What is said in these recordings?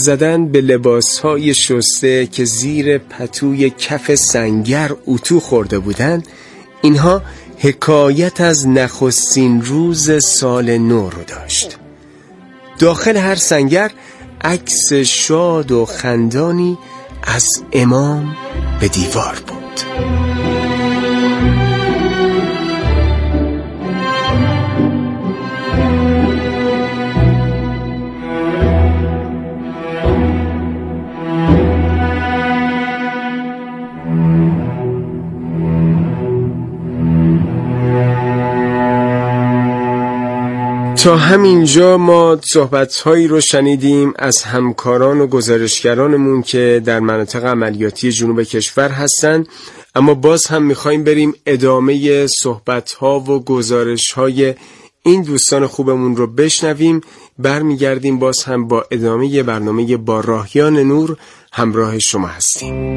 زدن به لباسهای شسته که زیر پتوی کف سنگر اتو خورده بودند، اینها حکایت از نخستین روز سال نو رو داشت. داخل هر سنگر عکس شاد و خندانی از امام به دیوار بود. تا همینجا ما صحبت‌هایی رو شنیدیم از همکاران و گزارشگرانمون که در مناطق عملیاتی جنوب کشور هستن، اما باز هم می‌خوایم بریم ادامه صحبت‌ها و گزارش‌های این دوستان خوبمون رو بشنویم. برمیگردیم باز هم با ادامه برنامه با راهیان نور همراه شما هستیم.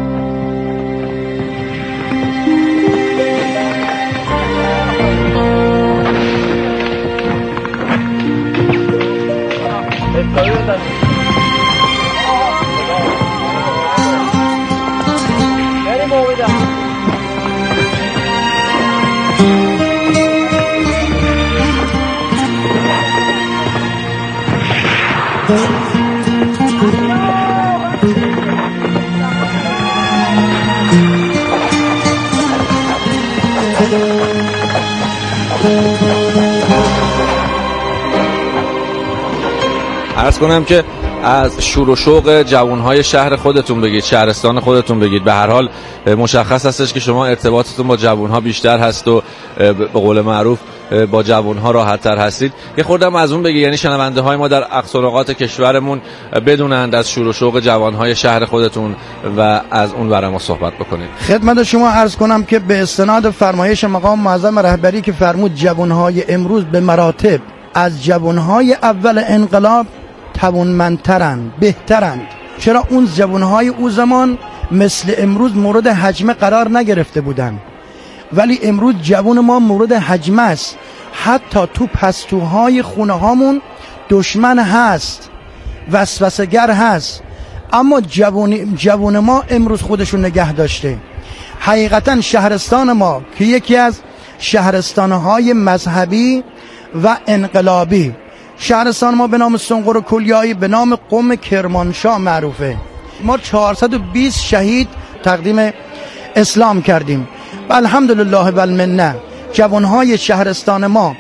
عرض کنم که از شور و شوق جوانهای شهر خودتون بگید، شهرستان خودتون بگید. به هر حال مشخص هستش که شما ارتباطتون با جوانها بیشتر هست و به قول معروف با جوانها راحت‌تر هستید. یه خوردم از اون بگید، یعنی شنونده های ما در اقصا نقاط کشورمون بدونند از شور و شوق جوانهای شهر خودتون و از اون برای ما صحبت بکنید. خدمت شما عرض کنم که به استناد فرمایش مقام معظم رهبری که فرمود جوانهای امروز به مراتب از جوانهای اول انقلاب توانمندترند، بهترند. چرا اون جوانهای او زمان مثل امروز مورد حجمه قرار نگرفته بودند، ولی امروز جوان ما مورد حجمه است. حتی تو پستوهای خونه هامون دشمن هست، وسوسه‌گر هست، اما جوان ما امروز خودشون نگه داشته. حقیقتا شهرستان ما که یکی از شهرستانهای مذهبی و انقلابی، شهرستان ما به نام سنقر کلیایی به نام قم کرمانشاه معروفه. ما 420 شهید تقدیم اسلام کردیم و الحمدلله و المنه جوانهای شهرستان ما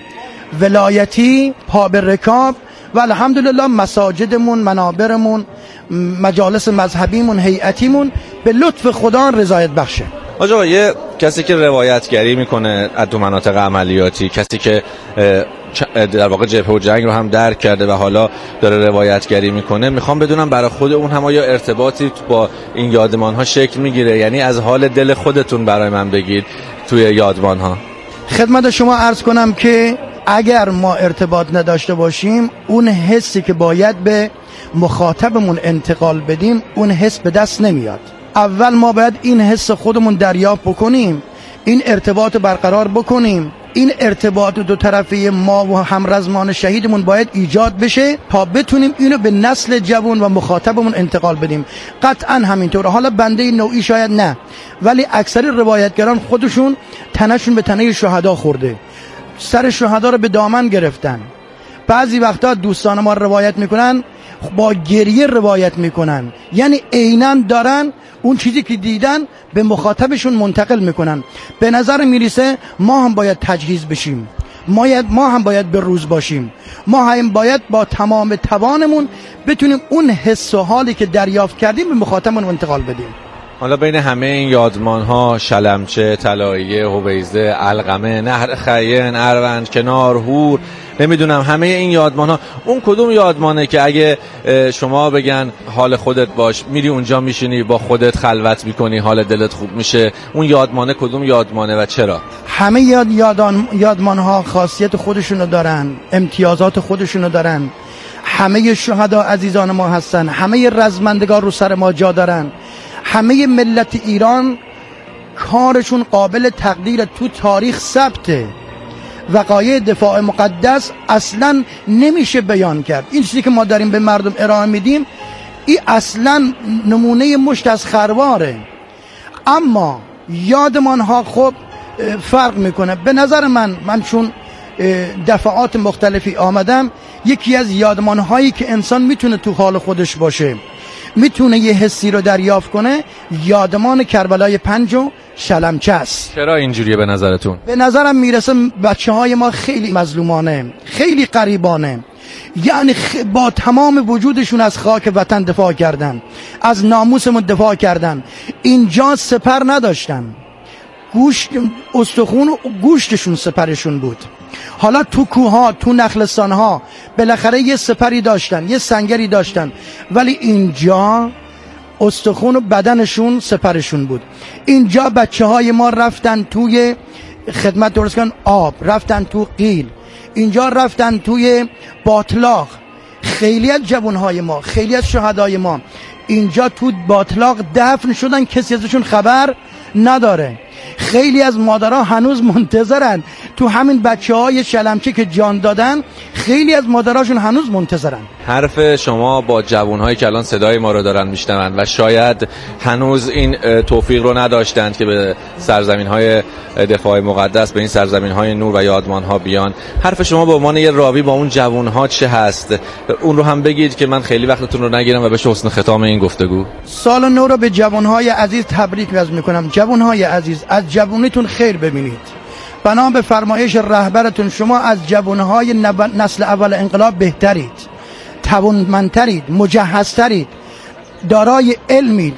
ولایتی پا به رکاب و الحمدلله مساجدمون، منابرمون، مجالس مذهبیمون، هیئتیمون به لطف خدا رضایت بخشه. آقا یه کسی که روایتگری میکنه از دو مناطق عملیاتی، کسی که در واقع جبهه و جنگ رو هم درک کرده و حالا داره روایتگری میکنه، میخوام بدونم برای خود اون هم آیا ارتباطی با این یادمان ها شکل میگیره؟ یعنی از حال دل خودتون برای من بگید توی یادمان ها. خدمت شما عرض کنم که اگر ما ارتباط نداشته باشیم، اون حسی که باید به مخاطبمون انتقال بدیم، اون حس به دست نمیاد. اول ما باید این حس خودمون دریافت بکنیم، این ارتباط برقرار بکنیم. این ارتباط دو طرفه ما و همرزمان شهیدمون باید ایجاد بشه تا بتونیم اینو به نسل جوان و مخاطبمون انتقال بدیم. قطعا همینطوره. حالا بنده نوعی شاید نه، ولی اکثر روایتگران خودشون تنشون به تنه شهدا خورده، سر شهدا رو به دامن گرفتن. بعضی وقتا دوستان ما روایت میکنن با گریه روایت میکنن، یعنی عیناً دارن اون چیزی که دیدن به مخاطبشون منتقل میکنن. به نظر میرسه ما هم باید تجهیز بشیم، ما هم باید به روز باشیم، ما هم باید با تمام توانمون بتونیم اون حس و حالی که دریافت کردیم به مخاطبمون انتقال بدیم. حالا بین همه این یادمان ها، شلمچه، طلاییه، هویزه، علقمه، نهر خین، اروند، کنار، هور، نمیدونم همه این یادمان ها، اون کدوم یادمانه که اگه شما بگن حال خودت باش، میری اونجا میشینی با خودت خلوت میکنی، حال دلت خوب میشه، اون یادمانه کدوم یادمانه و چرا؟ همه یادمان ها خاصیت خودشونو دارن، امتیازات خودشونو دارن. همه شهدا عزیزان ما هستن، همه رزمندگان رو سر ما جا دارن. همه ملت ایران کارشون قابل تقدیر تو تاریخ ثبته. وقایع دفاع مقدس اصلا نمیشه بیان کرد. این چیزی که ما داریم به مردم ارائه میدیم این اصلا نمونه مشت از خرواره. اما یادمان ها خب فرق میکنه. به نظر من چون دفعات مختلفی آمدم، یکی از یادمان هایی که انسان میتونه تو حال خودش باشه، میتونه یه حسی رو دریافت کنه، یادمان کربلای 5 و شلمچه است. چرا اینجوریه به نظرتون؟ به نظرم میرسه بچه های ما خیلی مظلومانه، خیلی غریبانه، یعنی با تمام وجودشون از خاک وطن دفاع کردن، از ناموسمون دفاع کردن. اینجا سپر نداشتن، گوشت استخون و گوشتشون سپرشون بود. حالا تو کوها، تو نخلستانها بالاخره یه سپری داشتن، یه سنگری داشتن، ولی اینجا استخون و بدنشون سپرشون بود. اینجا بچه های ما رفتن توی خدمت درست کن آب، رفتن تو قیل، اینجا رفتن توی باطلاق. خیلی از جوانهای ما، خیلی از شهدای ما اینجا تو باطلاق دفن شدن، کسی ازشون خبر نداره. خیلی از مادرها هنوز منتظرن تو همین بچه‌های شلمچه که جان دادن، خیلی از مادرهاشون هنوز منتظرن. حرف شما با جوانهایی که الان صدای ما رو دارن میشنون و شاید هنوز این توفیق رو نداشتند که به سرزمین‌های دفاع مقدس، به این سرزمین‌های نور و یادمان‌ها بیان، حرف شما به عنوان یه راوی با اون جوان‌ها چه هست؟ اون رو هم بگید که من خیلی وقتتون رو نگیرم و بهش حسن ختام این گفتگو. سال نو رو به جوان‌های عزیز تبریک می‌کنم. جوان‌های عزیز، از جوونیتون خیر ببینید. بنا به فرمایش رهبرتون شما از جوانهای نسل اول انقلاب بهترید، توانمندترید، مجهزترید، دارای علمید،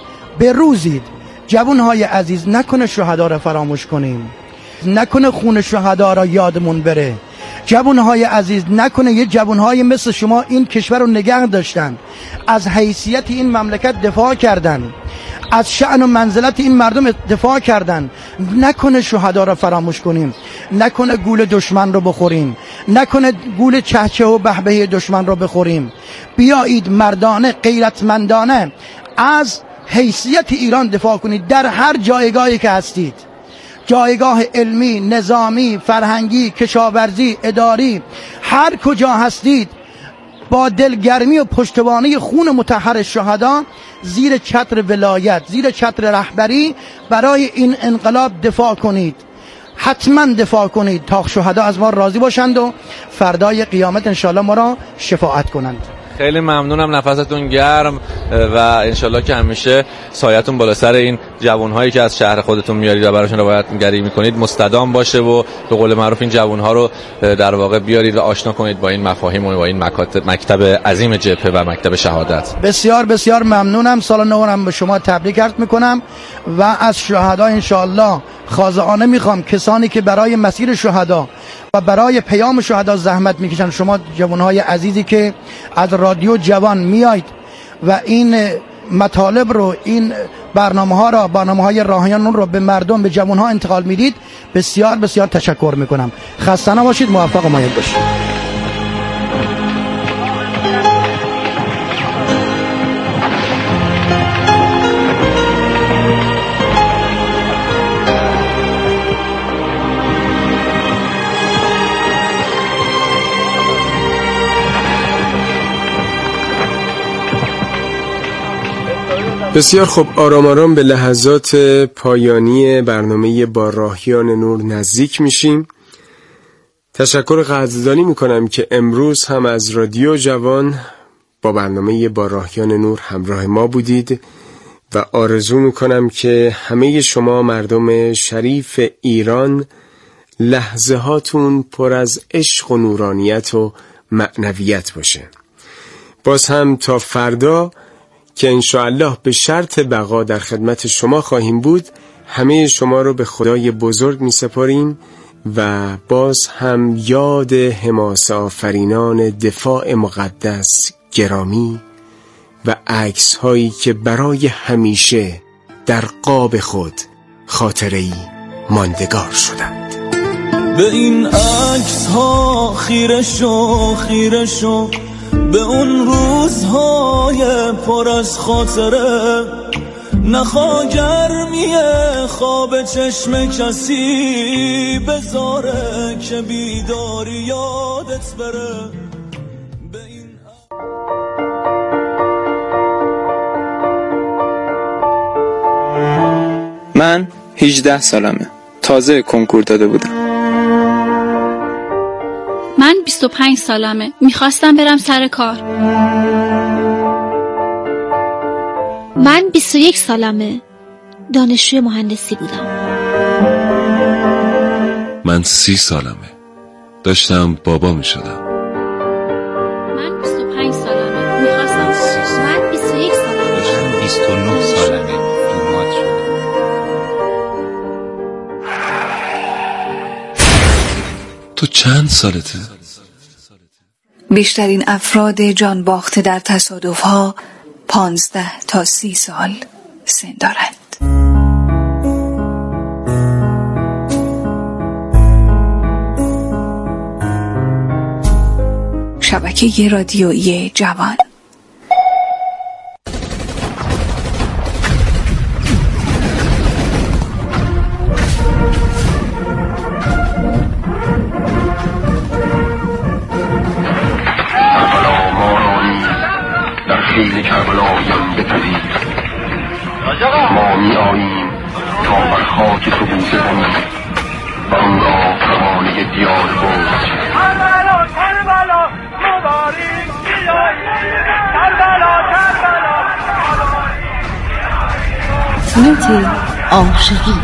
بروزید. جوانهای عزیز، نکنه شهدا را فراموش کنیم، نکنه خون شهدا را یادمون بره. جوانهای عزیز، نکنه یه جوانهای مثل شما این کشور رو نگه داشتن، از حیثیت این مملکت دفاع کردن، از شأن و منزلت این مردم دفاع کردن. نکنه شهدا را فراموش کنیم، نکنه گول دشمن رو بخوریم، نکنه گول چهچه و بهبهه دشمن رو بخوریم. بیایید مردانه، غیرتمندانه از حیثیت ایران دفاع کنید در هر جایگاهی که هستید، جایگاه علمی، نظامی، فرهنگی، کشاورزی، اداری، هر کجا هستید با دلگرمی و پشتوانه خون مطهر شهدا زیر چتر ولایت، زیر چتر رهبری برای این انقلاب دفاع کنید. حتما دفاع کنید تا شهدا از ما راضی باشند و فردای قیامت انشالله ما را شفاعت کنند. خیلی ممنونم، نفستون گرم و انشالله که همیشه سایتون بالا سر این جوانهایی که از شهر خودتون میارید و براشون روایت‌نگری میکنید مستدام باشه و به قول معروف این جوانها رو در واقع بیارید و آشنا کنید با این مفاهیم و با این مکتب عظیم جبهه و مکتب شهادت. بسیار بسیار ممنونم. سال نو هم به شما تبریک عرض میکنم و از شهدا انشالله خاضعانه میخوام کسانی که برای مسیر شهدا و برای پیام شهدا زحمت میکشن، شما جوانهای عزیزی که از رادیو جوان میایید و این مطالب رو، این برنامه‌های راهیان رو به مردم، به جوانها انتقال میدید، بسیار بسیار تشکر میکنم. خسته نباشید، موفق و مایل باشید. بسیار خوب، آرام آرام به لحظات پایانی برنامه با راهیان نور نزدیک میشیم. تشکر قدردانی میکنم که امروز هم از رادیو جوان با برنامه با راهیان نور همراه ما بودید و آرزو میکنم که همه شما مردم شریف ایران لحظه هاتون پر از عشق و نورانیت و معنویت باشه. باز هم تا فردا که انشاءالله به شرط بقا در خدمت شما خواهیم بود، همه شما رو به خدای بزرگ می سپاریم و باز هم یاد حماسه آفرینان دفاع مقدس گرامی و عکس هایی که برای همیشه در قاب خود خاطره‌ای ماندگار شدند. به این عکس ها خیره شو به اون روزهای پر از خاطره، نخوا گرمی خواب چشم کسی بذاره که بیداری یادت بره. من 18 سالمه. تازه کنکور داده بودم. من 25 سالمه. میخواستم برم سر کار. من 21 سالمه. دانشجوی مهندسی بودم. من 30 سالمه. داشتم بابا میشدم. من 25 سالمه. میخواستم. من 21 سالمه. داشتم 29 سالمه. دومات شدم. تو چند سالته؟ بیشترین افراد جان باخته در تصادف‌ها 15 تا 30 سال سن دارند. شبکه رادیویی جوان. خیل کربلایان بپذیر ما می آییم تا بر خاک تو بوسه زنیم و آن را روانه دیار بود. کربلا کربلا مبارک بیایید کربلا کربلا نوت عاشقی.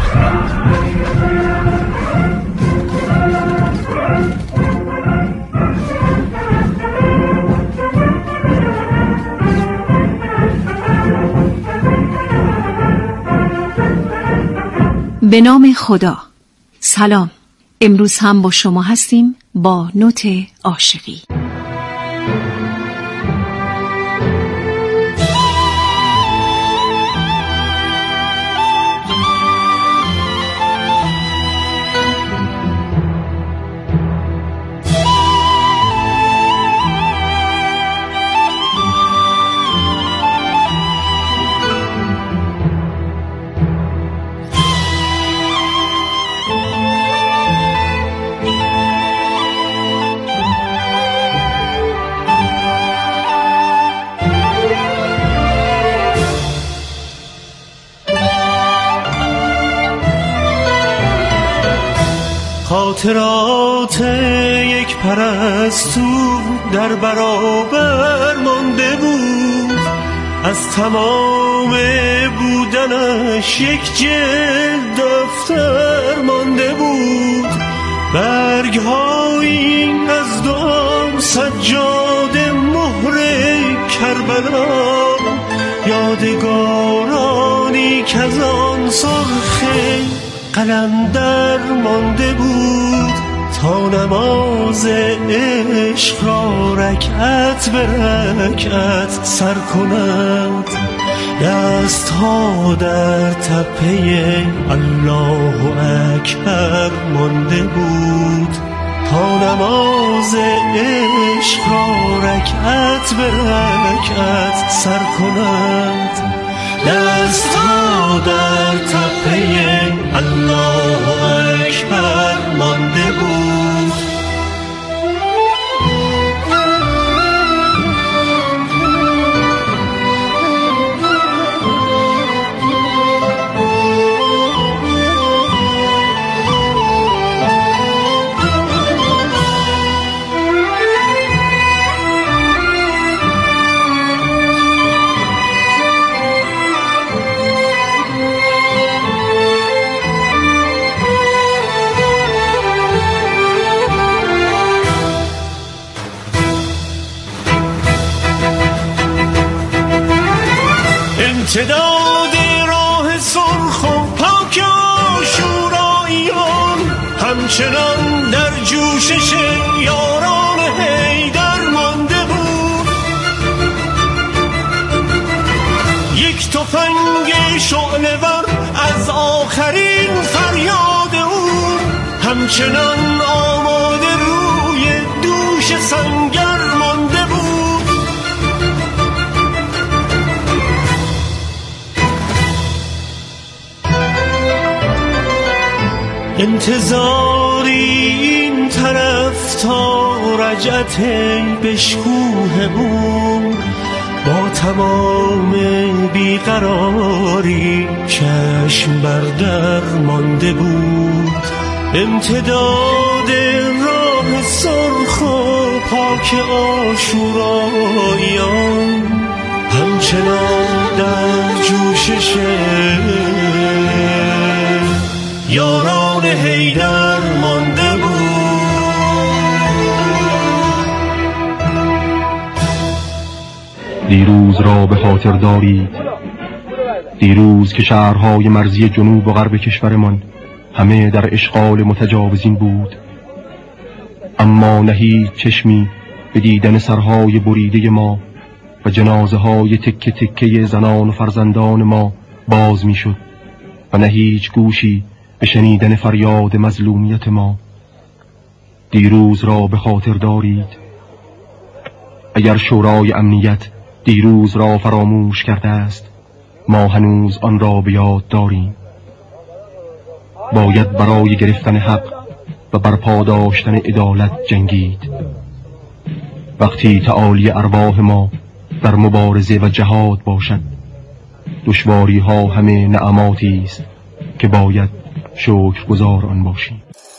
به نام خدا. سلام. امروز هم با شما هستیم با نوت عاشقی. خاطرات یک پرستو در برابر مانده بود، از تمام بودنش یک جلد دفتر مانده بود. برگ‌هایی از دام سجاده مهر کربلا، یادگارانی که از آن سرخ قلندر مانده بود، تا نماز عشق را رکعت به رکعت سر کند. دست ها در تپه الله اکبر مانده بود، تا نماز عشق را رکعت به رکعت سر کند. دست ها در تپه الله اکبر مانده بود. امتداد راه سرخ و پاک آشوراییان، همچنان در جوشش یاران حیدر مانده بود. یک تفنگ شعله‌ور از آخرین فریاد او، همچنان آماده روی دوش سنگر مانده بود. انتظاری این طرف تا رجعت بشکوه اون، با تمام بیقراری چشم بر در مانده بود. امتداد راه سرخ و پاک عاشوراییان همچنان در جوشش یاران حیدر مانده بود. دیروز را به خاطر دارید، دیروز که شهرهای مرزی جنوب و غرب کشورمان همه در اشغال متجاوزین بود، اما نه هیچ چشمی به دیدن سرهای بریده ما و جنازه های تکه تکه زنان و فرزندان ما باز می شد و نه هیچ گوشی به شنیدن فریاد مظلومیت ما. دیروز را به خاطر دارید. اگر شورای امنیت دیروز را فراموش کرده است، ما هنوز آن را به یاد داریم. باید برای گرفتن حق و برپا داشتن عدالت جنگید. وقتی تعالی ارواح ما در مبارزه و جهاد باشد، دشواری ها همه نعماتی است که باید شکرگزار آن باشیم.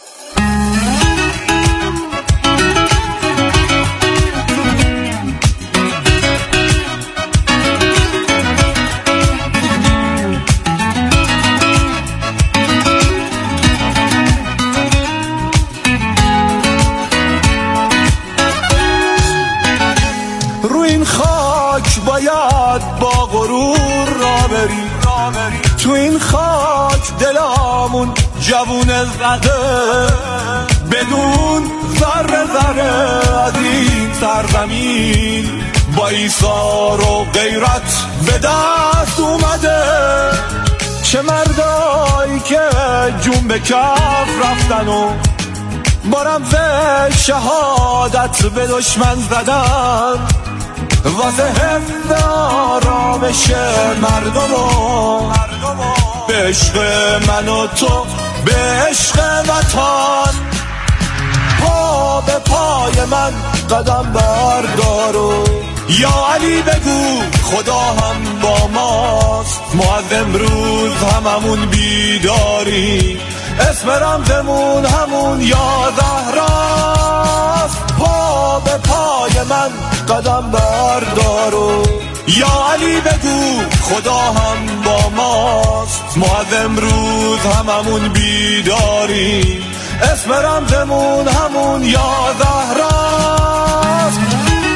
باید با غرور را بری، تو این خاک دلامون جوون زده، بدون ذره ذره از این سرزمین با ایثار و غیرت به دست اومده. چه مردایی که جون به کف رفتن و با رمز شهادت به دشمن زدن، واسه حفظ آرامش مردم و به عشق من و تو، به عشق وطن. پا به پای من قدم بردارو، یا علی بگو خدا هم با ماست. ما از امروز هممون بیداری، اسم رمزمون همون یا زهراست. پا به پای من قدم بردارو، یا علی بگو خدا هم با ماست. ما از امروز هممون بیداری، اسم رمزمون همون یا زهراست.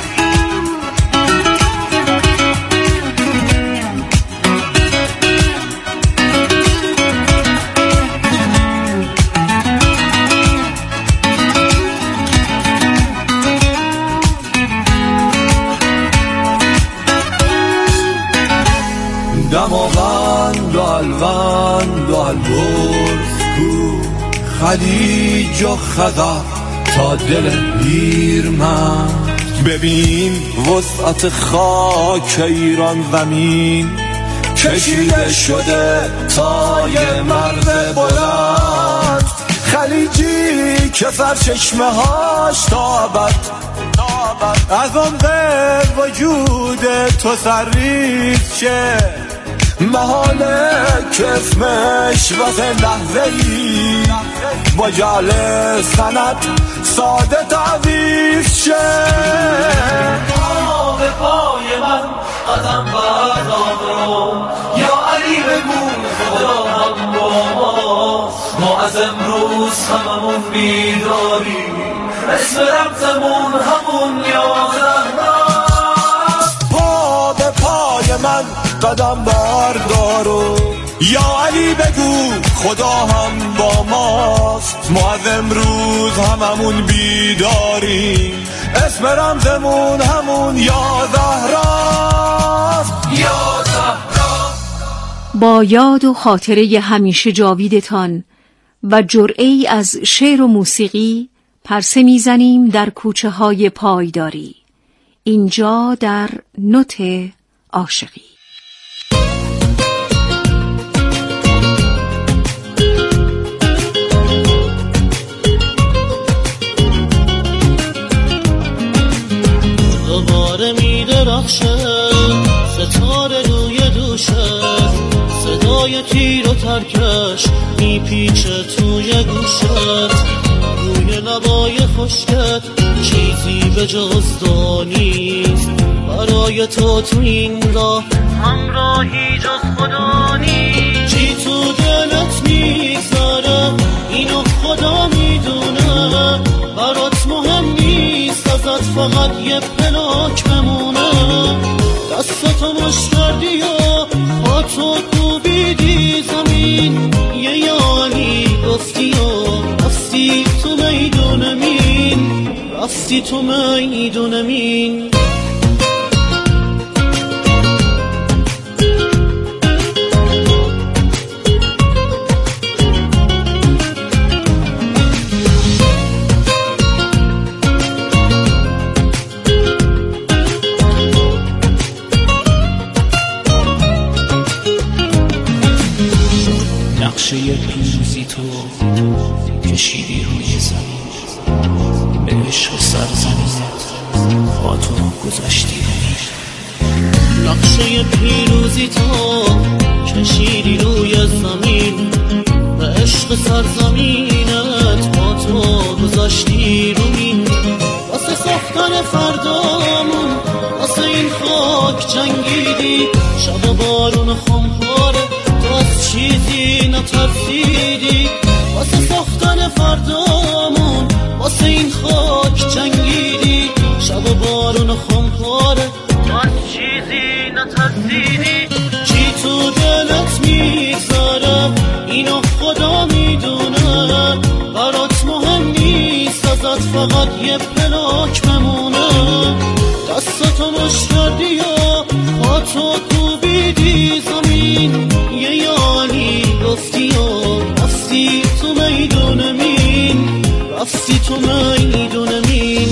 دماوند و الوند و البرز کو، خلیج و خزر تا دل پیر من. ببین وسعت خاک ایران زمین، کشیده شده تا یه مرز بلند. خلیجی که سرچشمه هاش تا ابد از عمق وجود تو سرریز شه، محاله که اسمش واسه لحظه‌ای با جعل سند ساده تعویض شه. پا به پای من قدم بردارو، یا علی بگو خدا هم با ماست. ما از امروز هممون بیداری، اسم رمزمون همون یا زهراست. پا به پای من قدم بردارو، یا علی بگو خدا هم با ماست. ما از امروز هممون بیداری، اسم رمزمون همون یا زهراست. یا زهرا. با یاد و خاطره همیشه جاویدتان و جرعه‌ای از شعر و موسیقی پرسه میزنیم در کوچه های پایداری، اینجا در نوت عاشقی. دوباره می درخشه سرکش میپیچه توی گوشت، روی لبای خشکت چیزی به جز دانیست. برای تو این راه همراهی جز خدا نیست. چی تو دلت میگذره اینو خدا میدونه، برات مهم نیست ازت فقط یه پلاک بمونه. دستاتو مش کردی و پاتو کوبیدی زمین، یه یعنی گفتی و رفتی تو میدون مین، رفتی تو میدون مین. نقشه پیروزی تو کشیدی روی زمین، به عشق سرزمینت خاطر گذاشتی. نقشه پیروزی تو کشیدی روی زمین، به عشق سرزمینت خاطر گذاشتی رومین. واسه ساختن فردامون واسه این خاک جنگیدی، شب بارون خمخواره از چیزی نترسیدی. واسه ساختن فردامون واسه این خاک جنگیدی، شب بارون خمخواره از چیزی نترسیدی. چی تو دلت میگذاره اینو خدا میدونه، برات مهم نیست ازت فقط یه پلاک بمونه. دستاتو مش کردی و پاتو کوبیدی زمین، یه یعنی گفتی و رفتی تو میدون مین، رفتی تو میدون مین.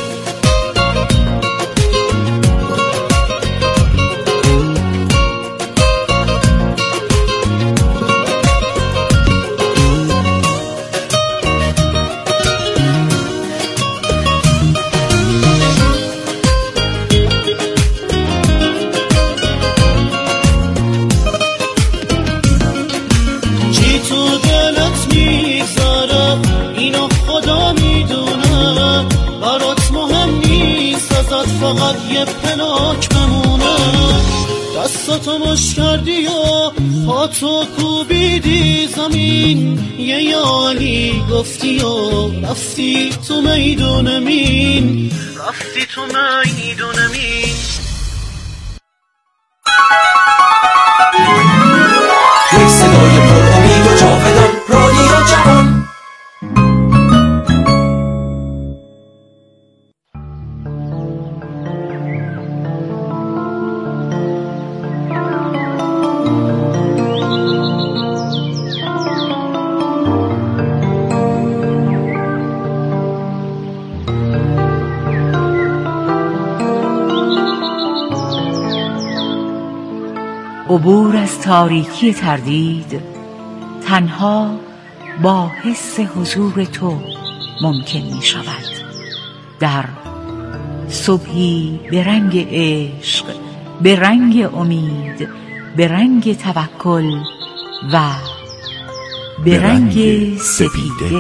فقط یه پلاک بمونه. دستاتو مش کردی و پاتو کوبیدی زمین، یه یعنی گفتی و رفتی تو میدون مین، رفتی تو میدون مین. یک صدای پر امید و جاودان، رادیو جهان. عبور از تاریکی تردید تنها با حس حضور تو ممکن می شود. در صبحی به رنگ عشق، به رنگ امید، به رنگ توکل و به رنگ سپیده.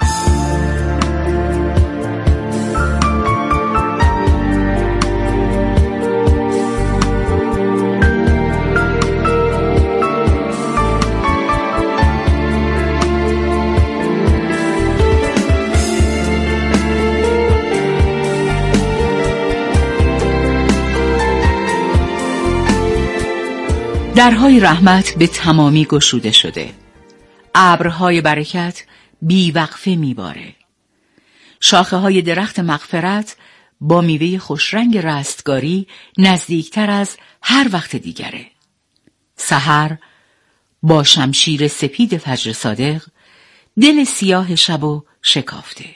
درهای رحمت به تمامی گشوده شده. ابرهای برکت بیوقفه میباره. شاخه های درخت مغفرت با میوه خوشرنگ رستگاری نزدیکتر از هر وقت دیگره. سحر با شمشیر سپید فجر صادق دل سیاه شبو شکافته.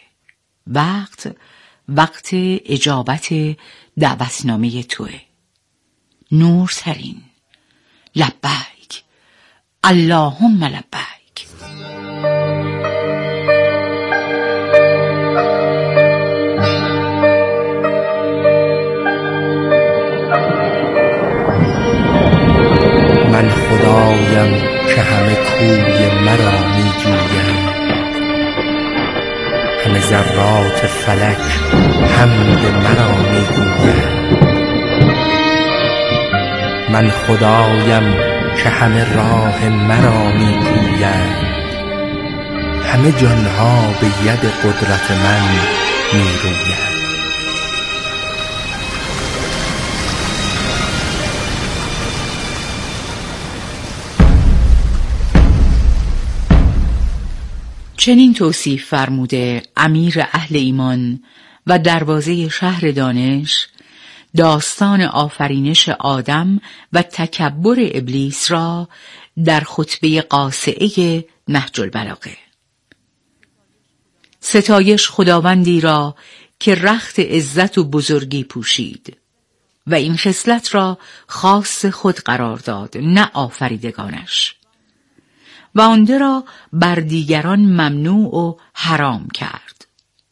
وقت اجابت دعوتنامه توه. نورترین لبیک اللهم لبیک. من خدایم که همه کوی مرا می جویند، همه ذرات فلک حمد مرا می گویند. من خدایم که همه راه مرا می گویند، همه جانها به ید قدرت من می رویند. چنین توصیف فرموده امیر اهل ایمان و دروازه شهر دانش داستان آفرینش آدم و تکبر ابلیس را در خطبه قاصعه نهج البلاغه. ستایش خداوندی را که رخت عزت و بزرگی پوشید و این خصلت را خاص خود قرار داد، نه آفریدگانش، و آنده را بر دیگران ممنوع و حرام کرد.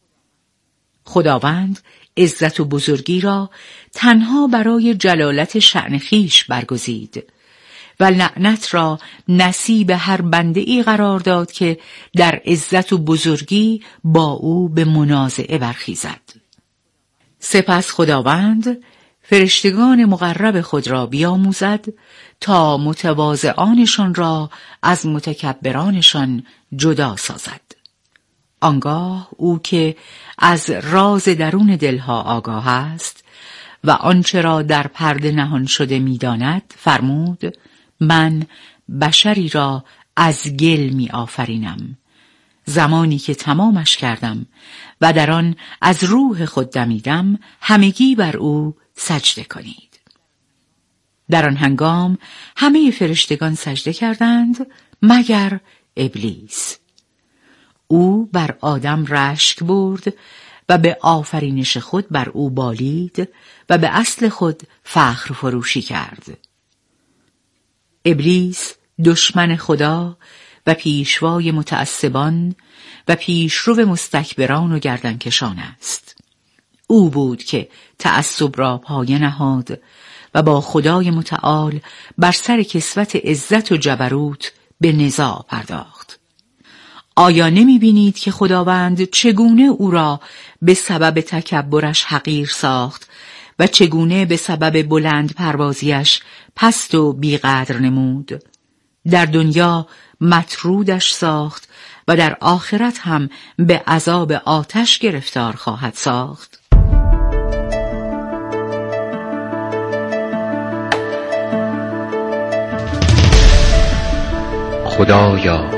خداوند عزت و بزرگی را تنها برای جلالت شأن خویش برگزید و لعنت را نصیب هر بنده‌ای قرار داد که در عزت و بزرگی با او به منازعه برخیزد. سپس خداوند فرشتگان مقرب خود را بیاموزد تا متواضعانشان را از متکبرانشان جدا سازد. آنگاه او که از راز درون دلها آگاه است و آنچه را در پرده نهان شده می‌داند فرمود: من بشری را از گل می آفرینم. زمانی که تمامش کردم و در آن از روح خود دمیدم، همگی بر او سجده کنید. در آن هنگام همه فرشتگان سجده کردند مگر ابلیس. او بر آدم رشک برد و به آفرینش خود بر او بالید و به اصل خود فخر فروشی کرد. ابلیس دشمن خدا و پیشوای متعصبان و پیشرو مستکبران و گردنکشان است. او بود که تعصب را پایه نهاد و با خدای متعال بر سر کسوت عزت و جبروت به نزاع پرداخت. آیا نمی بینید که خداوند چگونه او را به سبب تکبرش حقیر ساخت و چگونه به سبب بلند پروازیش پست و بیقدر نمود؟ در دنیا مطرودش ساخت و در آخرت هم به عذاب آتش گرفتار خواهد ساخت. خدایا،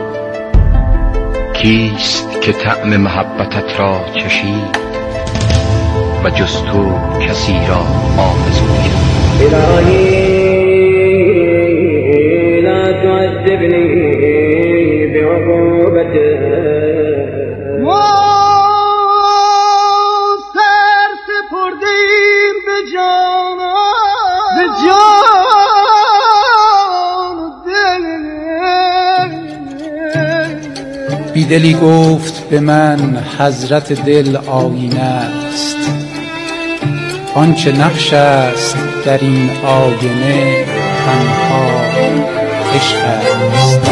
کیست که طعم محبتت را چشید و جز تو کسی را آرزوی؟ الهی لا تعذبنی بعقوبتك. ما سر سپردیم به جان بیدلی گفت به من حضرت دل آینه است، آنچه نقش است در این آینه تنها عشق است.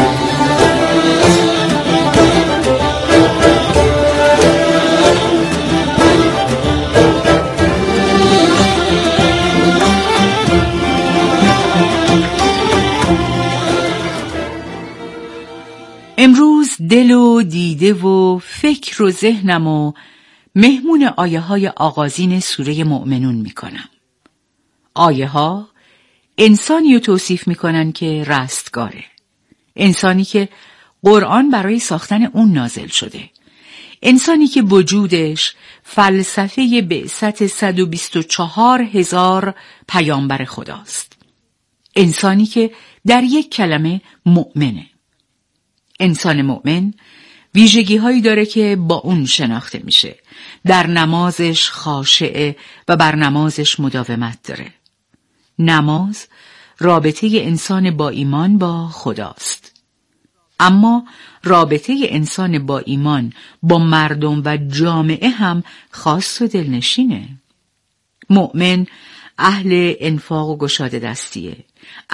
امروز دل و دیده و فکر و ذهنم و مهمون آیه های آغازین سوره مؤمنون میکنم. آیه ها انسانی رو توصیف میکنن که رستگاره، انسانی که قرآن برای ساختن اون نازل شده، انسانی که وجودش فلسفه بعثت 124,000 پیامبر خداست، انسانی که در یک کلمه مؤمنه. انسان مؤمن ویژگی هایی داره که با اون شناخته میشه. در نمازش خاشعه و بر نمازش مداومت داره. نماز رابطه انسان با ایمان با خداست. اما رابطه انسان با ایمان با مردم و جامعه هم خاص و دلنشینه. مؤمن اهل انفاق و گشاده دستیه،